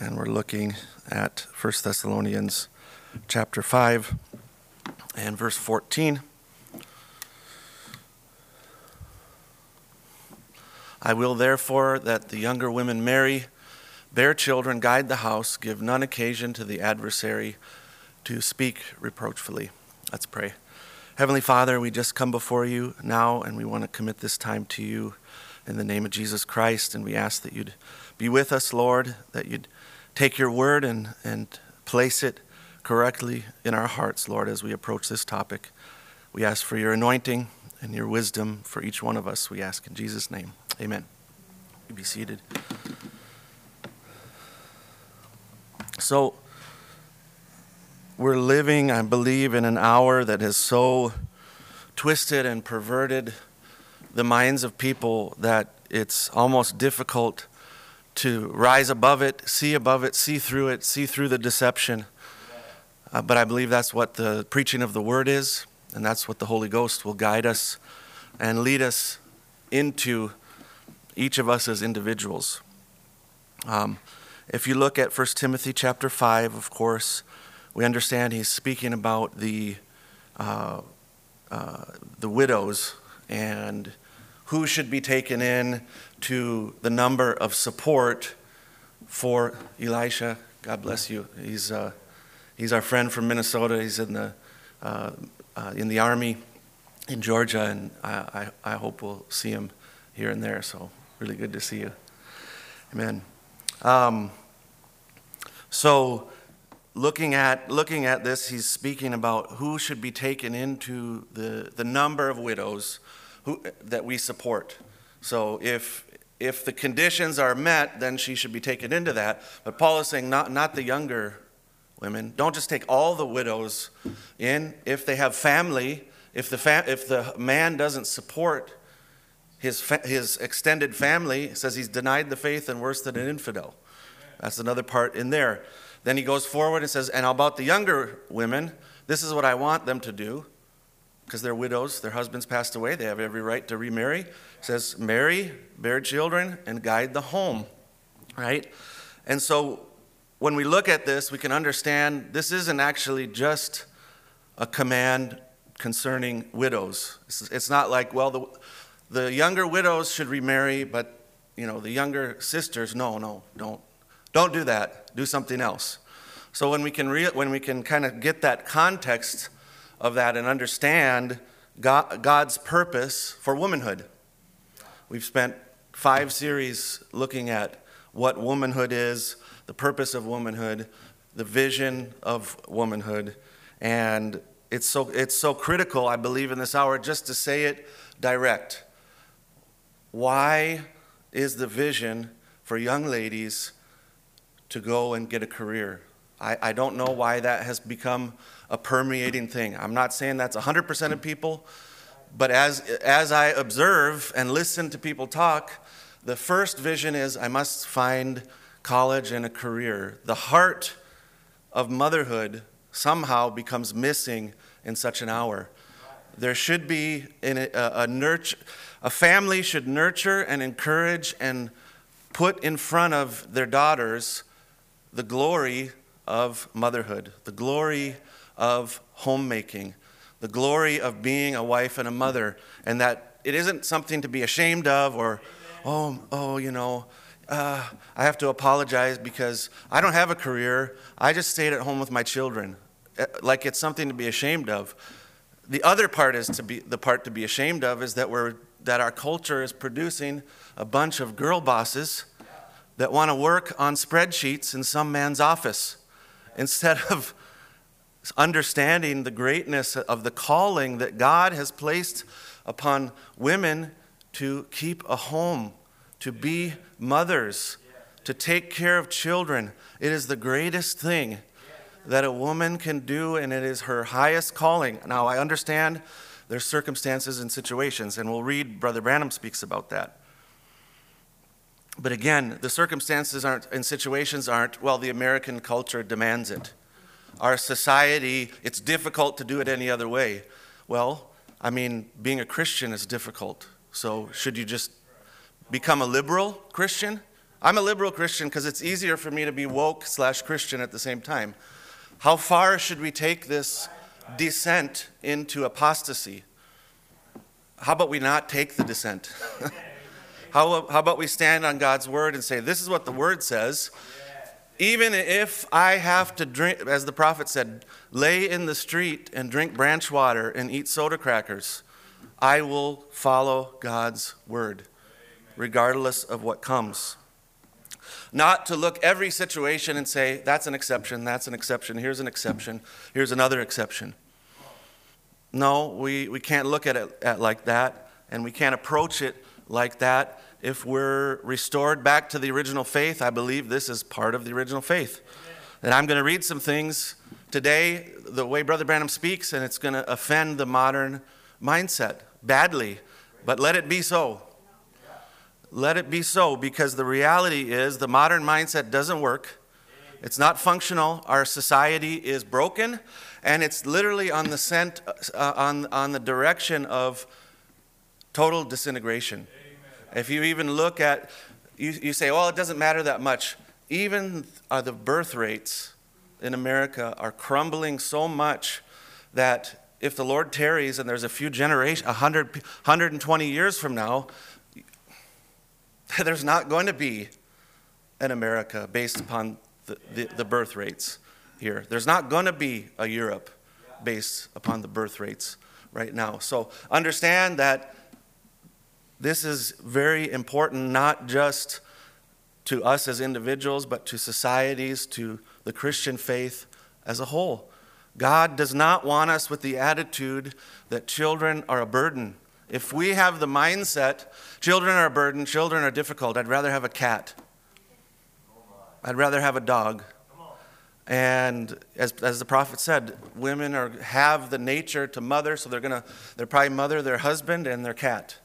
and we're looking at 1 Thessalonians chapter 5 and verse 14. I will therefore that the younger women marry, bear children, guide the house, give none occasion to the adversary to speak reproachfully. Let's pray. Heavenly Father, we just come before you now, and we want to commit this time to you in the name of Jesus Christ, and we ask that you'd be with us, Lord, that you'd take your word and place it correctly in our hearts, Lord, as we approach this topic. We ask for your anointing and your wisdom for each one of us, we ask in Jesus' name. Amen. You be seated. So, we're living, I believe, in an hour that has so twisted and perverted the minds of people that it's almost difficult to rise above it, see through it, see through the deception. But I believe that's what the preaching of the word is, and that's what the Holy Ghost will guide us and lead us into, each of us as individuals. If you look at 1 Timothy chapter 5, of course, we understand he's speaking about the widows and who should be taken in to the number of support for Elisha. God bless you. He's our friend from Minnesota. He's in the Army in Georgia, and I hope we'll see him here and there. So really good to see you. Amen. So looking at this, he's speaking about who should be taken into the number of widows that we support. So if the conditions are met, then she should be taken into that. But Paul is saying not the younger women. Don't just take all the widows in. If they have family, if the man doesn't support his extended family, it says he's denied the faith and worse than an infidel. That's another part in there. Then he goes forward and says, and about the younger women, this is what I want them to do, because they're widows, their husbands passed away, they have every right to remarry. It says, marry, bear children, and guide the home, right? And so when we look at this, we can understand this isn't actually just a command concerning widows. It's not like, well, the younger widows should remarry, but the younger sisters, no, don't do that. Do something else. So when we can kind of get that context of that and understand God's purpose for womanhood. We've spent 5 series looking at what womanhood is, the purpose of womanhood, the vision of womanhood, and it's so critical, I believe, in this hour just to say it direct. Why is the vision for young ladies to go and get a career? I don't know why that has become a permeating thing. I'm not saying that's 100% of people, but as I observe and listen to people talk, the first vision is I must find college and a career. The heart of motherhood somehow becomes missing in such an hour. There should be a family should nurture and encourage and put in front of their daughters the glory of motherhood, the glory of homemaking, the glory of being a wife and a mother, and that it isn't something to be ashamed of or, I have to apologize because I don't have a career. I just stayed at home with my children. Like it's something to be ashamed of. The other part to be ashamed of is that our culture is producing a bunch of girl bosses that want to work on spreadsheets in some man's office instead of understanding the greatness of the calling that God has placed upon women to keep a home, to be mothers, to take care of children. It is the greatest thing that a woman can do, and it is her highest calling. Now, I understand there's circumstances and situations, and we'll read, Brother Branham speaks about that. But again, the circumstances and situations aren't, well, the American culture demands it. Our society, it's difficult to do it any other way. Well, being a Christian is difficult. So should you just become a liberal Christian? I'm a liberal Christian because it's easier for me to be woke/Christian at the same time. How far should we take this descent into apostasy? How about we not take the descent? How about we stand on God's word and say, this is what the word says. Even if I have to drink, as the prophet said, lay in the street and drink branch water and eat soda crackers, I will follow God's word, regardless of what comes. Not to look every situation and say, that's an exception, here's an exception, here's another exception. No, we can't look at it like that, and we can't approach it like that. If we're restored back to the original faith, I believe this is part of the original faith. And I'm going to read some things today, the way Brother Branham speaks, and it's going to offend the modern mindset badly. But let it be so. Let it be so, because the reality is the modern mindset doesn't work. It's not functional. Our society is broken, and it's literally on the direction of total disintegration. If you even look at, you say, well, it doesn't matter that much. Even the birth rates in America are crumbling so much that if the Lord tarries and there's a few generations, 120 years from now, there's not going to be an America based upon the birth rates here. There's not going to be a Europe based upon the birth rates right now. So understand that this is very important, not just to us as individuals, but to societies, to the Christian faith as a whole. God does not want us with the attitude that children are a burden. If we have the mindset, children are a burden, children are difficult, I'd rather have a cat. I'd rather have a dog. And as the prophet said, women have the nature to mother, so they're probably mother their husband and their cat.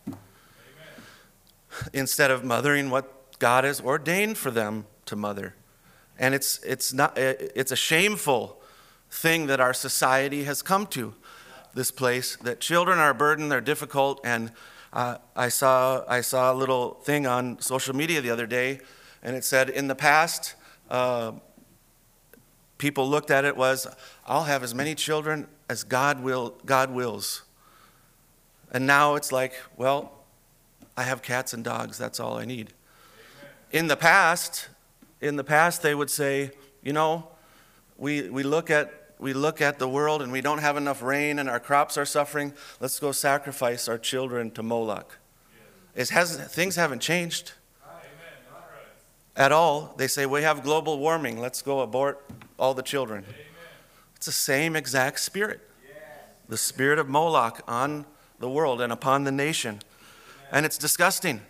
Instead of mothering what God has ordained for them to mother. And it's a shameful thing that our society has come to, this place, that children are a burden, they're difficult. And I saw a little thing on social media the other day, and it said, in the past, people looked at it was, I'll have as many children as God wills. And now it's like, well, I have cats and dogs, that's all I need. In the past, they would say, we look at the world and we don't have enough rain and our crops are suffering. Let's go sacrifice our children to Moloch. Things haven't changed at all. They say, we have global warming. Let's go abort all the children. It's the same exact spirit. The spirit of Moloch on the world and upon the nation. And it's disgusting.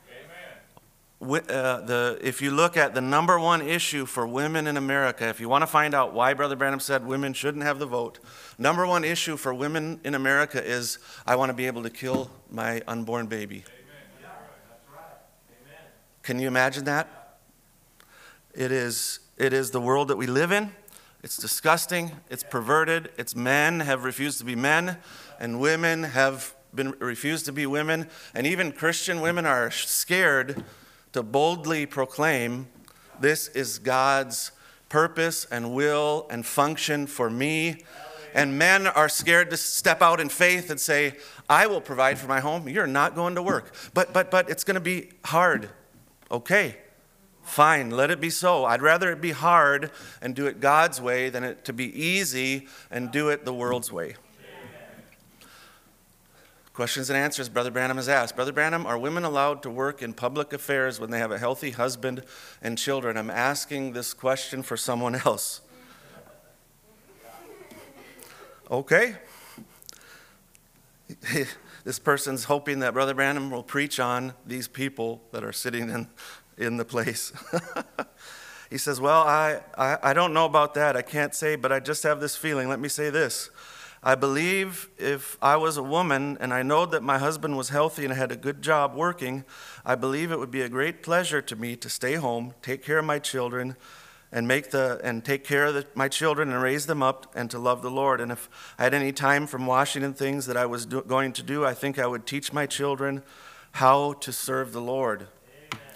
If you look at the number one issue for women in America, if you want to find out why Brother Branham said women shouldn't have the vote, number one issue for women in America is, I want to be able to kill my unborn baby. Can you imagine that? It is the world that we live in. It's disgusting. It's perverted. It's men have refused to be men, and women have refused to be women. And even Christian women are scared to boldly proclaim, this is God's purpose and will and function for me. And men are scared to step out in faith and say, I will provide for my home. You're not going to work. But it's going to be hard. Okay, fine, let it be so. I'd rather it be hard and do it God's way than it to be easy and do it the world's way. Questions and answers Brother Branham has asked. Brother Branham, are women allowed to work in public affairs when they have a healthy husband and children? I'm asking this question for someone else. Okay. This person's hoping that Brother Branham will preach on these people that are sitting in the place. He says, well, I don't know about that. I can't say, but I just have this feeling. Let me say this. I believe if I was a woman and I know that my husband was healthy and had a good job working, I believe it would be a great pleasure to me to stay home, take care of my children, and take care of my children and raise them up and to love the Lord. And if I had any time from Washington things that I was going to do, I think I would teach my children how to serve the Lord. Amen.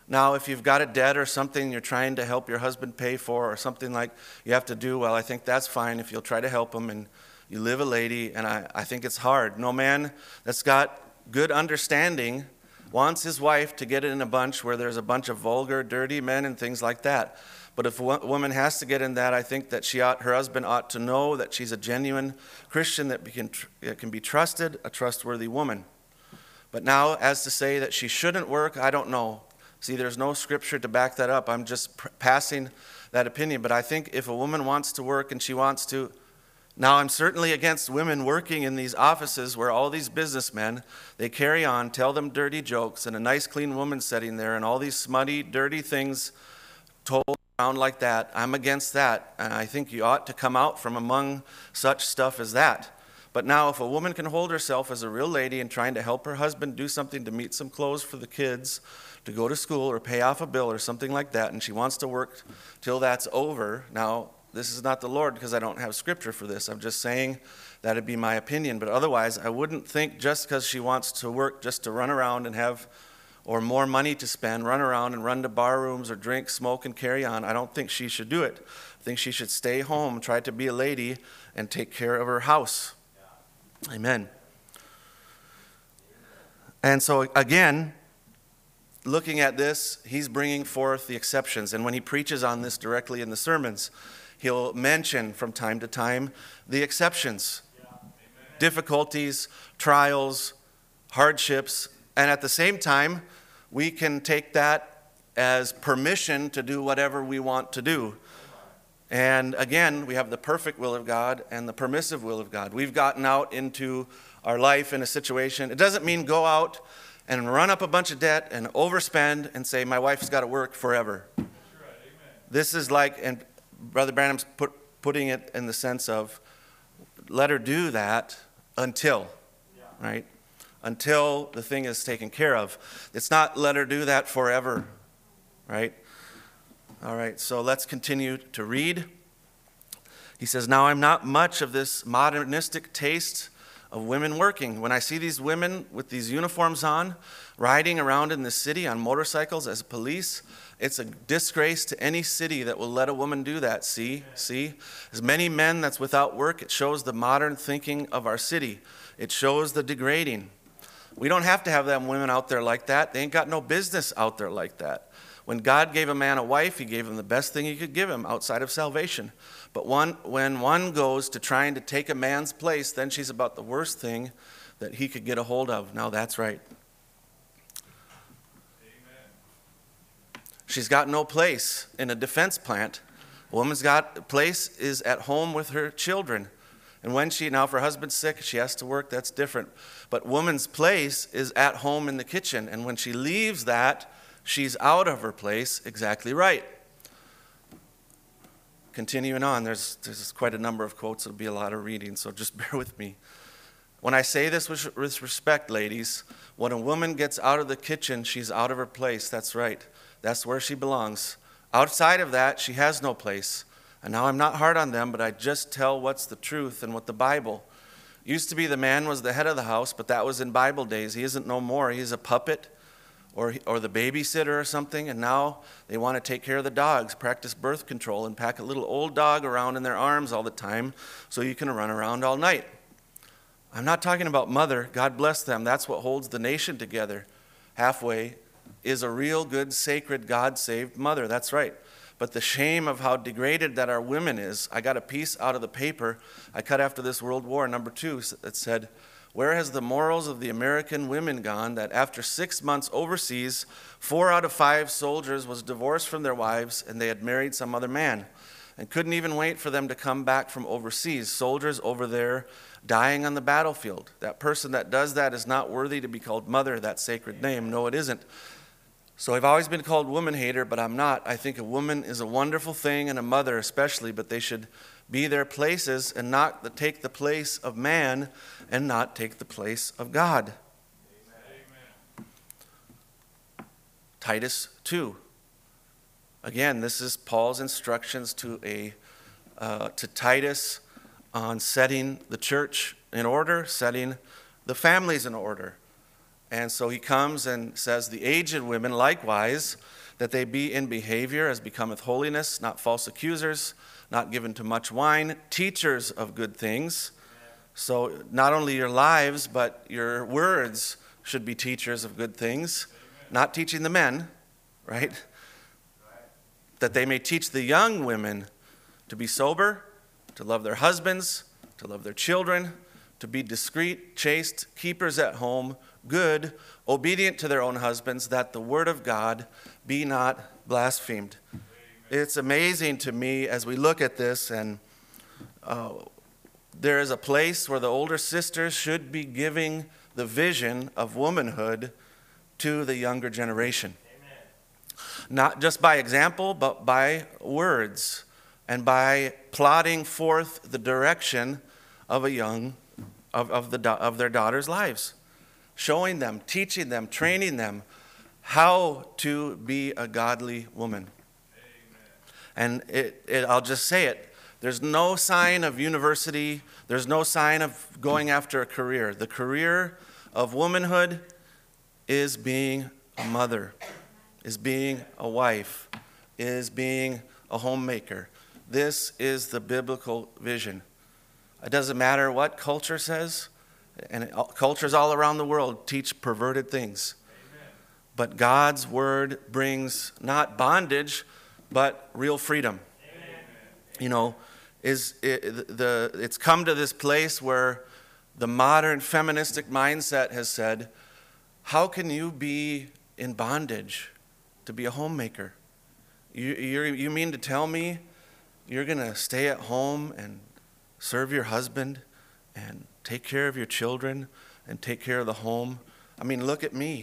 Now, if you've got a debt or something you're trying to help your husband pay for or something like you have to do, well, I think that's fine if you'll try to help him and you live a lady, and I think it's hard. No man that's got good understanding wants his wife to get in a bunch where there's a bunch of vulgar, dirty men and things like that. But if a woman has to get in that, I think that her husband ought to know that she's a genuine Christian that can be trusted, a trustworthy woman. But now, as to say that she shouldn't work, I don't know. See, there's no scripture to back that up. I'm just passing that opinion. But I think if a woman wants to work and she wants to, now I'm certainly against women working in these offices where all these businessmen, they carry on, tell them dirty jokes, and a nice clean woman sitting there and all these smutty, dirty things told around like that. I'm against that. And I think you ought to come out from among such stuff as that. But now if a woman can hold herself as a real lady and trying to help her husband do something to meet some clothes for the kids, to go to school or pay off a bill or something like that, and she wants to work till that's over, now this is not the Lord because I don't have scripture for this. I'm just saying that'd be my opinion. But otherwise, I wouldn't think just because she wants to work just to run around and have, or more money to spend, run around and run to bar rooms or drink, smoke, and carry on. I don't think she should do it. I think she should stay home, try to be a lady, and take care of her house. Amen. And so again, looking at this, he's bringing forth the exceptions. And when he preaches on this directly in the sermons, he'll mention from time to time the exceptions, difficulties, trials, hardships. And at the same time, we can take that as permission to do whatever we want to do. And again, we have the perfect will of God and the permissive will of God. We've gotten out into our life in a situation. It doesn't mean go out and run up a bunch of debt and overspend and say, my wife's got to work forever. That's right, amen. This is like, and Brother Branham's putting it in the sense of, let her do that until, right? Until the thing is taken care of. It's not let her do that forever, right? All right, so let's continue to read. He says, now I'm not much of this modernistic taste of women working. When I see these women with these uniforms on, riding around in the city on motorcycles as police, it's a disgrace to any city that will let a woman do that. See? As many men that's without work, it shows the modern thinking of our city. It shows the degrading. We don't have to have them women out there like that. They ain't got no business out there like that. When God gave a man a wife, he gave him the best thing he could give him outside of salvation. But when one goes to trying to take a man's place, then she's about the worst thing that he could get a hold of. Now that's right. Amen. She's got no place in a defense plant. A woman's got a place is at home with her children. And when now if her husband's sick, she has to work, that's different. But woman's place is at home in the kitchen. And when she leaves that, she's out of her place, exactly right. Continuing on, there's quite a number of quotes. It'll be a lot of reading, so just bear with me. When I say this with respect, ladies, when a woman gets out of the kitchen, she's out of her place. That's right. That's where she belongs. Outside of that, she has no place. And now I'm not hard on them, but I just tell what's the truth and what the Bible. Used to be the man was the head of the house, but that was in Bible days. He isn't no more. He's a puppet. Or the babysitter or something, and now they want to take care of the dogs, practice birth control, and pack a little old dog around in their arms all the time so you can run around all night. I'm not talking about mother. God bless them. That's what holds the nation together. Halfway is a real good, sacred, God-saved mother. That's right. But the shame of how degraded that our women is. I got a piece out of the paper I cut after this World War, number 2, that said, where has the morals of the American women gone that after 6 months overseas, 4 out of 5 soldiers was divorced from their wives and they had married some other man and couldn't even wait for them to come back from overseas. Soldiers over there dying on the battlefield. That person that does that is not worthy to be called mother, that sacred name. No, it isn't. So I've always been called woman hater, but I'm not. I think a woman is a wonderful thing, and a mother especially, but they should be their places and not take the place of man and not take the place of God. Amen. Titus 2. Again, this is Paul's instructions to Titus on setting the church in order, setting the families in order. And so he comes and says, the aged women likewise, that they be in behavior as becometh holiness, not false accusers, not given to much wine, teachers of good things. So not only your lives, but your words should be teachers of good things, not teaching the men, right? That they may teach the young women to be sober, to love their husbands, to love their children, to be discreet, chaste, keepers at home, good, obedient to their own husbands, that the word of God be not blasphemed. Amen. It's amazing to me as we look at this, and there is a place where the older sisters should be giving the vision of womanhood to the younger generation. Amen. Not just by example, but by words, and by plotting forth the direction of of their daughters' lives, showing them, teaching them, training them how to be a godly woman. Amen. And I'll just say it. There's no sign of university. There's no sign of going after a career. The career of womanhood is being a mother, is being a wife, is being a homemaker. This is the biblical vision. It doesn't matter what culture says, and cultures all around the world teach perverted things. Amen. But God's word brings not bondage, but real freedom. Amen. You know, it's come to this place where the modern feministic mindset has said, how can you be in bondage to be a homemaker? You mean to tell me you're going to stay at home and serve your husband and take care of your children and take care of the home? I mean, look at me.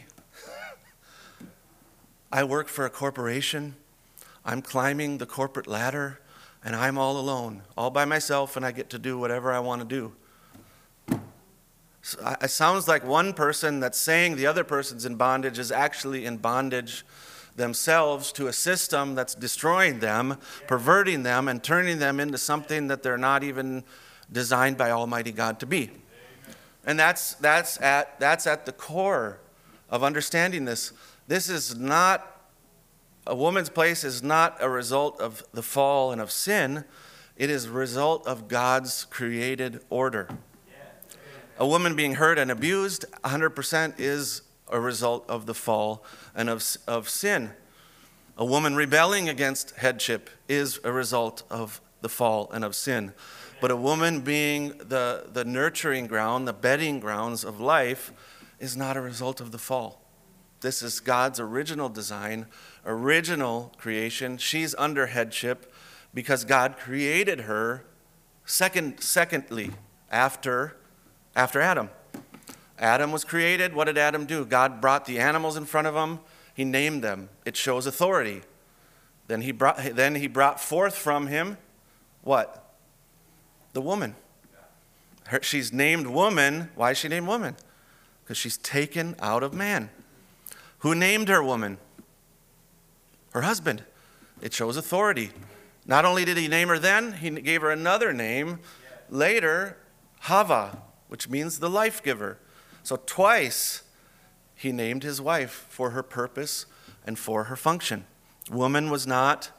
I work for a corporation. I'm climbing the corporate ladder, and I'm all alone, all by myself, and I get to do whatever I want to do. So it sounds like one person that's saying the other person's in bondage is actually in bondage themselves to a system that's destroying them, perverting them, and turning them into something that they're not even designed by Almighty God to be. Amen. And that's at the core of understanding this. This is not, a woman's place is not a result of the fall and of sin. It is a result of God's created order. A woman being hurt and abused 100% is a result of the fall and of sin. A woman rebelling against headship is a result of the fall and of sin. But a woman being the nurturing ground, the bedding grounds of life, is not a result of the fall. This is God's original design, original creation. She's under headship because God created her secondly after Adam. Adam was created. What did Adam do? God brought the animals in front of him. He named them. It shows authority. Then he brought forth from him what? The woman. She's named woman. Why is she named woman? Because she's taken out of man. Who named her woman? Her husband. It shows authority. Not only did he name her then, he gave her another name later, Hava, which means the life giver. So twice he named his wife for her purpose and for her function. Woman was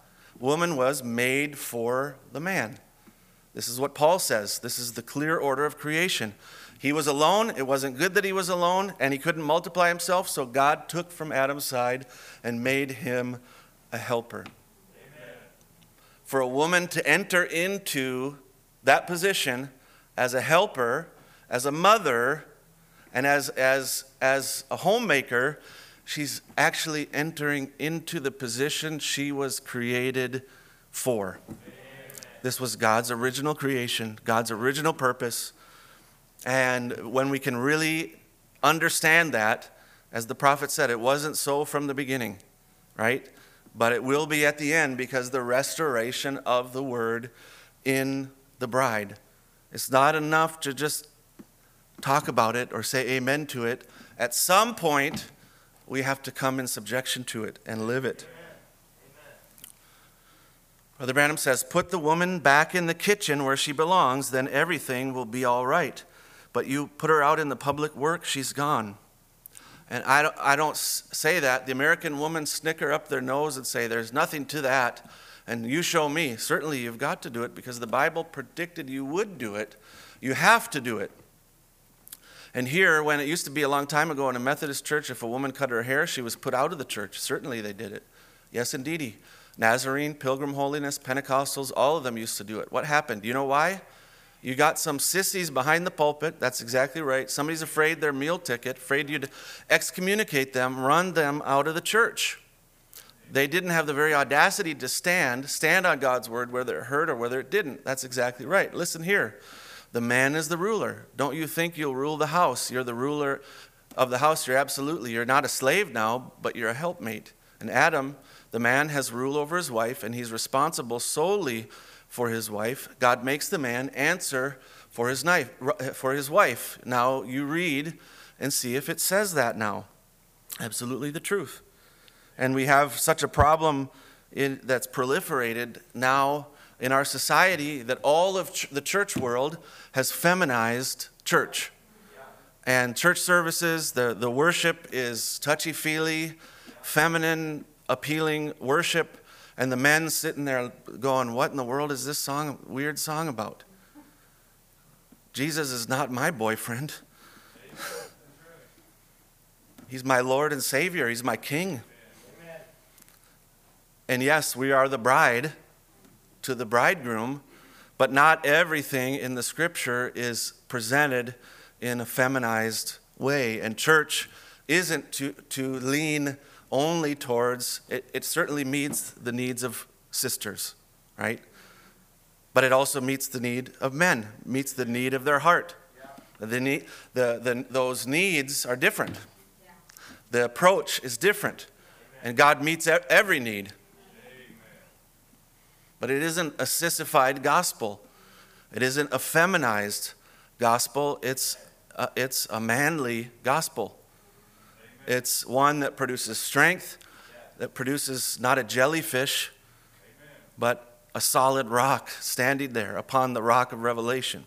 made for the man. This is what Paul says. This is the clear order of creation. He was alone. It wasn't good that he was alone, and he couldn't multiply himself, so God took from Adam's side and made him a helper. Amen. For a woman to enter into that position as a helper, as a mother, and as a homemaker, she's actually entering into the position she was created for. Amen. This was God's original creation, God's original purpose. And when we can really understand that, as the prophet said, it wasn't so from the beginning, right? But it will be at the end because the restoration of the word in the bride. It's not enough to just talk about it or say amen to it. At some point, we have to come in subjection to it and live it. Amen. Brother Branham says, put the woman back in the kitchen where she belongs, then everything will be all right. But you put her out in the public work, she's gone. And I don't say that. The American women snicker up their nose and say, there's nothing to that. And you show me. Certainly you've got to do it because the Bible predicted you would do it. You have to do it. And here, when it used to be a long time ago in a Methodist church, if a woman cut her hair, she was put out of the church. Certainly they did it. Yes, indeedy. Nazarene, Pilgrim Holiness, Pentecostals, all of them used to do it. What happened? Do you know why? You got some sissies behind the pulpit. That's exactly right. Somebody's afraid their meal ticket, afraid you'd excommunicate them, run them out of the church. They didn't have the very audacity to stand on God's word, whether it hurt or whether it didn't. That's exactly right. Listen here. The man is the ruler. Don't you think you'll rule the house? You're the ruler of the house. You're not a slave now, but you're a helpmate. And Adam, the man, has rule over his wife, and he's responsible solely for his wife. God makes the man answer for his wife. Now you read and see if it says that now. Absolutely the truth. And we have such a problem that's proliferated now in our society that all of the church world has feminized church. And church services, the worship is touchy-feely, feminine, appealing worship. And the men sitting there going, what in the world is this weird song about? Jesus is not my boyfriend. He's my Lord and Savior. He's my King. And yes, we are the bride to the bridegroom, but not everything in the Scripture is presented in a feminized way. And church isn't to lean only towards, it certainly meets the needs of sisters, right? But it also meets the need of men, meets the need of their heart. Those needs are different. The approach is different. And God meets every need. But it isn't a sissified gospel. It isn't a feminized gospel. It's a manly gospel. It's one that produces strength, that produces not a jellyfish, but a solid rock standing there upon the rock of revelation.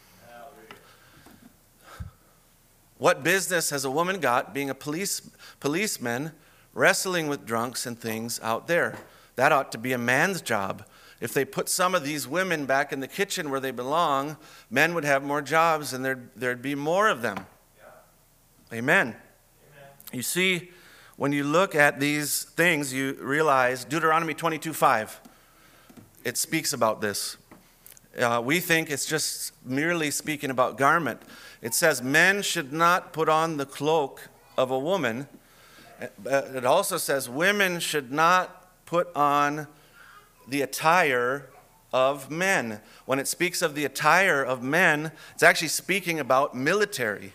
What business has a woman got being a policeman wrestling with drunks and things out there? That ought to be a man's job. If they put some of these women back in the kitchen where they belong, men would have more jobs and there'd be more of them. Amen. You see, when you look at these things, you realize Deuteronomy 22:5. It speaks about this. We think it's just merely speaking about garment. It says men should not put on the cloak of a woman. It also says women should not put on the attire of men. When it speaks of the attire of men, it's actually speaking about military.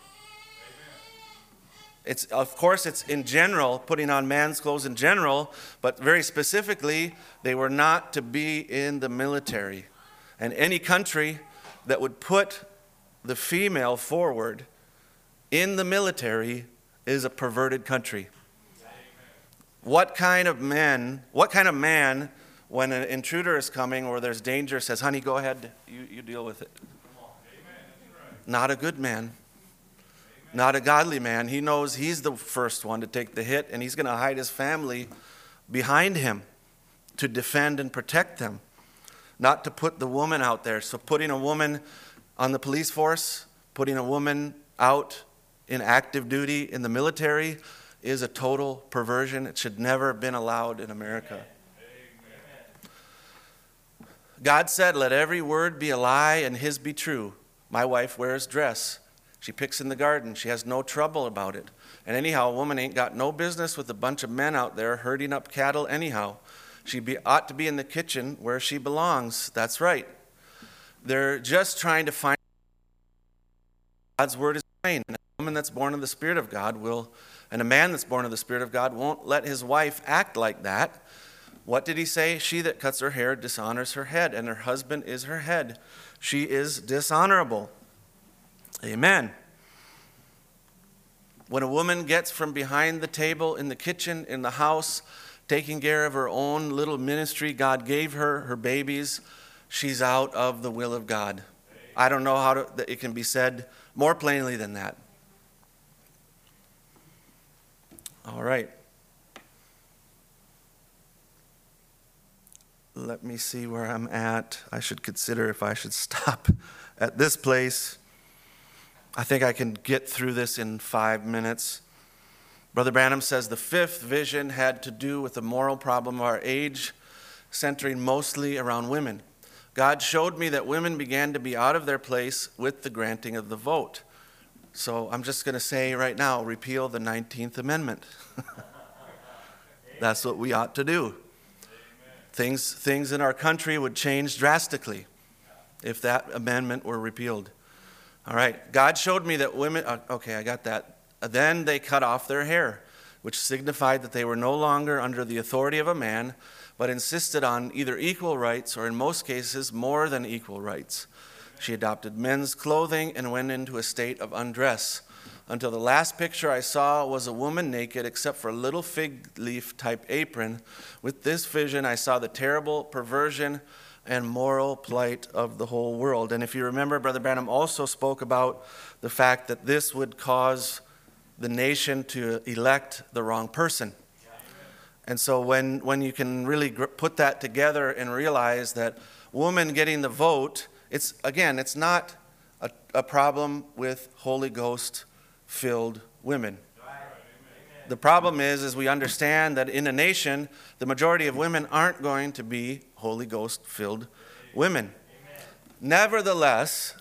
Of course, it's in general, putting on man's clothes in general, but very specifically, they were not to be in the military. And any country that would put the female forward in the military is a perverted country. What kind of man, when an intruder is coming or there's danger, says, honey, go ahead, you deal with it? Not a good man. Not a godly man. He knows he's the first one to take the hit, and he's going to hide his family behind him to defend and protect them, not to put the woman out there. So putting a woman on the police force, putting a woman out in active duty in the military is a total perversion. It should never have been allowed in America. God said, let every word be a lie and his be true. My wife wears dress. She picks in the garden. She has no trouble about it. And anyhow, a woman ain't got no business with a bunch of men out there herding up cattle anyhow. She ought to be in the kitchen where she belongs. That's right. They're just trying to find God's word is plain. And a woman that's born of the Spirit of God and a man that's born of the Spirit of God won't let his wife act like that. What did he say? She that cuts her hair dishonors her head, and her husband is her head. She is dishonorable. Amen. When a woman gets from behind the table in the kitchen, in the house, taking care of her own little ministry God gave her, her babies, she's out of the will of God. I don't know how it can be said more plainly than that. All right. Let me see where I'm at. I should consider if I should stop at this place. I think I can get through this in 5 minutes. Brother Branham says the fifth vision had to do with the moral problem of our age, centering mostly around women. God showed me that women began to be out of their place with the granting of the vote. So I'm just going to say right now, repeal the 19th Amendment. That's what we ought to do. Things in our country would change drastically if that amendment were repealed. All right, God showed me that women, okay, I got that. Then they cut off their hair, which signified that they were no longer under the authority of a man, but insisted on either equal rights or in most cases more than equal rights. She adopted men's clothing and went into a state of undress. Until the last picture I saw was a woman naked except for a little fig leaf type apron. With this vision, I saw the terrible perversion and moral plight of the whole world. And if you remember, Brother Branham also spoke about the fact that this would cause the nation to elect the wrong person. And so when you can really put that together and realize that women getting the vote, it's not a problem with Holy Ghost-filled women. The problem is we understand that in a nation, the majority of women aren't going to be Holy Ghost-filled women. Nevertheless,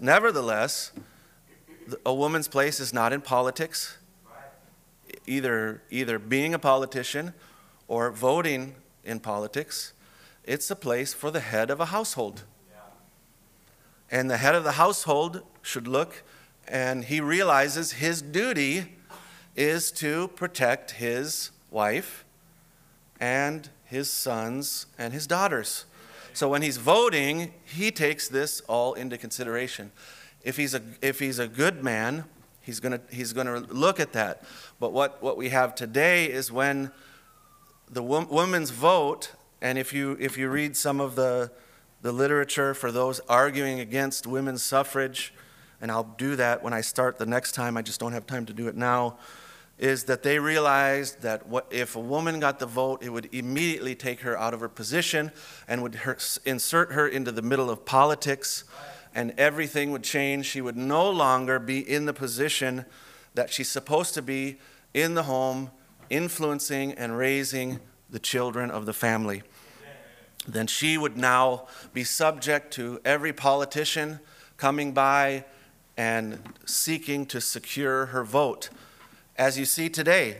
a woman's place is not in politics, either being a politician or voting in politics. It's a place for the head of a household. And the head of the household should look, and he realizes his duty is to protect his wife and his sons and his daughters. So when he's voting, he takes this all into consideration. If he's a good man, he's gonna look at that. But what we have today is when the women's vote, and if you read some of the literature for those arguing against women's suffrage, and I'll do that when I start the next time, I just don't have time to do it now, is that they realized that if a woman got the vote, it would immediately take her out of her position and would insert her into the middle of politics, and everything would change. She would no longer be in the position that she's supposed to be in the home, influencing and raising the children of the family. Then she would now be subject to every politician coming by and seeking to secure her vote. As you see today,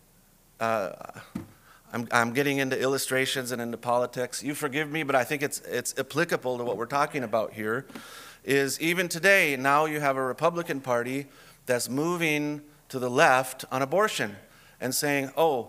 I'm getting into illustrations and into politics. You forgive me, but I think it's applicable to what we're talking about here, is even today, now you have a Republican Party that's moving to the left on abortion and saying,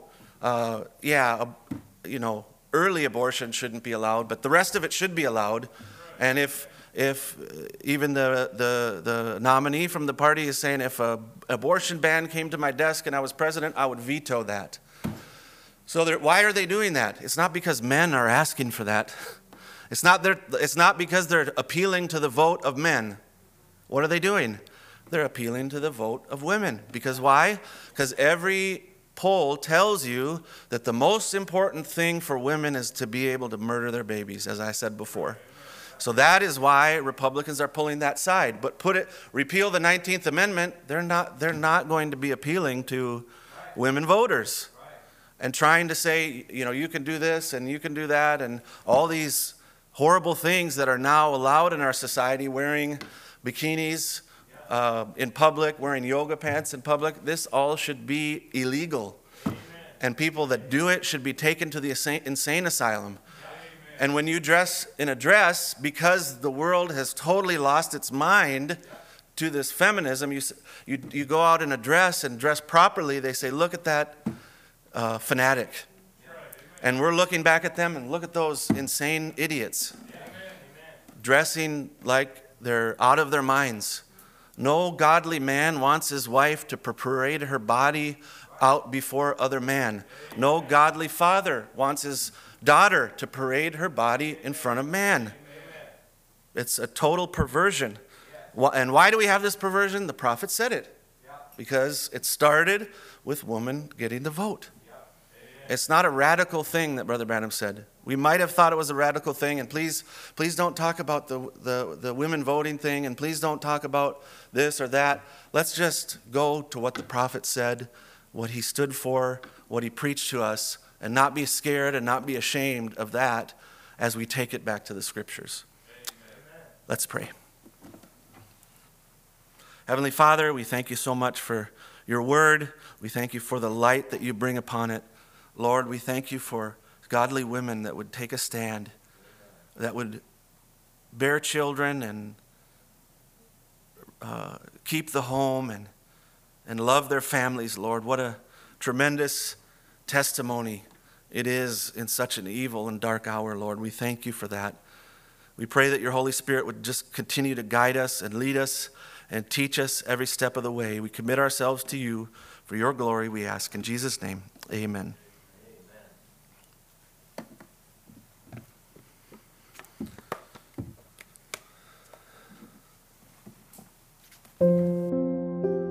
early abortion shouldn't be allowed, but the rest of it should be allowed. And if even the nominee from the party is saying if an abortion ban came to my desk and I was president, I would veto that. So why are they doing that? It's not because men are asking for that. It's not because they're appealing to the vote of men. What are they doing? They're appealing to the vote of women. Because why? Because every poll tells you that the most important thing for women is to be able to murder their babies, as I said before. So that is why Republicans are pulling that side. But repeal the 19th Amendment, they're not going to be appealing to women voters and trying to say, you can do this and you can do that, and all these horrible things that are now allowed in our society, wearing bikinis in public, wearing yoga pants in public. This all should be illegal. Amen. And people that do it should be taken to the insane asylum. Amen. And when you dress in a dress, because the world has totally lost its mind to this feminism, you go out in a dress and dress properly, they say, look at that fanatic. And we're looking back at them and look at those insane idiots dressing like they're out of their minds. No godly man wants his wife to parade her body out before other men. No godly father wants his daughter to parade her body in front of man. It's a total perversion. And why do we have this perversion? The prophet said it. because it started with woman getting the vote. It's not a radical thing that Brother Branham said. We might have thought it was a radical thing, and please don't talk about the women voting thing, and please don't talk about this or that. Let's just go to what the prophet said, what he stood for, what he preached to us, and not be scared and not be ashamed of that as we take it back to the Scriptures. Amen. Let's pray. Heavenly Father, we thank you so much for your word. We thank you for the light that you bring upon it. Lord, we thank you for godly women that would take a stand, that would bear children and keep the home and love their families, Lord. What a tremendous testimony it is in such an evil and dark hour, Lord. We thank you for that. We pray that your Holy Spirit would just continue to guide us and lead us and teach us every step of the way. We commit ourselves to you for your glory, we ask. In Jesus' name, amen.